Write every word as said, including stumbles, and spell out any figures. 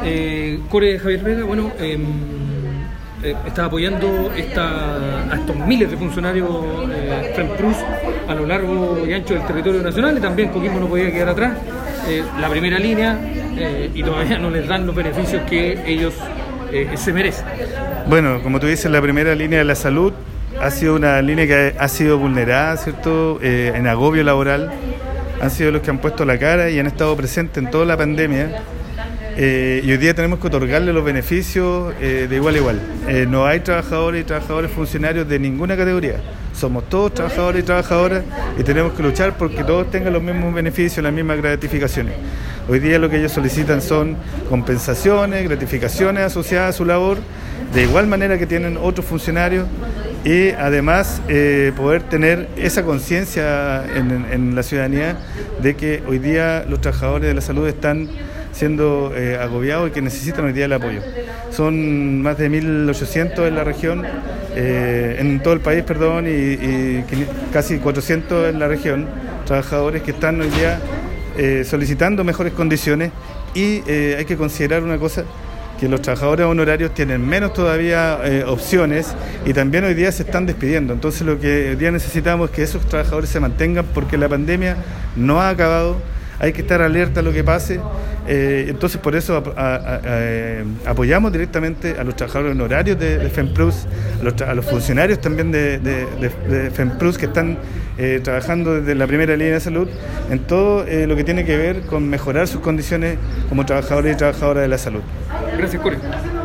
Eh, Core Javier Vega, bueno, eh, eh, está apoyando esta, a estos miles de funcionarios eh, FEMPRUS a lo largo y ancho del territorio nacional, y también Coquimbo no podía quedar atrás. Eh, la primera línea eh, y todavía no les dan los beneficios que ellos eh, se merecen. Bueno, como tú dices, la primera línea de la salud ha sido una línea que ha sido vulnerada, ¿cierto? Eh, en agobio laboral. Han sido los que han puesto la cara y han estado presentes en toda la pandemia. Eh, y hoy día tenemos que otorgarle los beneficios eh, de igual a igual. Eh, no hay trabajadores y trabajadores funcionarios de ninguna categoría. Somos todos trabajadores y trabajadoras y tenemos que luchar porque todos tengan los mismos beneficios, las mismas gratificaciones. Hoy día lo que ellos solicitan son compensaciones, gratificaciones asociadas a su labor, de igual manera que tienen otros funcionarios, y además eh, poder tener esa conciencia en, en la ciudadanía de que hoy día los trabajadores de la salud están siendo eh, agobiados y que necesitan hoy día el apoyo. Son más de mil ochocientos en la región, eh, en todo el país, perdón, y, y casi cuatrocientos en la región, trabajadores que están hoy día eh, solicitando mejores condiciones, y eh, hay que considerar una cosa, que los trabajadores honorarios tienen menos todavía eh, opciones y también hoy día se están despidiendo. Entonces lo que hoy día necesitamos es que esos trabajadores se mantengan, porque la pandemia no ha acabado, hay que estar alerta a lo que pase. Eh, entonces por eso a, a, a, a, apoyamos directamente a los trabajadores honorarios de, de FEMPRUS, a los, a los funcionarios también de, de, de, de FEMPRUS que están eh, trabajando desde la primera línea de salud en todo eh, lo que tiene que ver con mejorar sus condiciones como trabajadores y trabajadoras de la salud. Gracias, Core.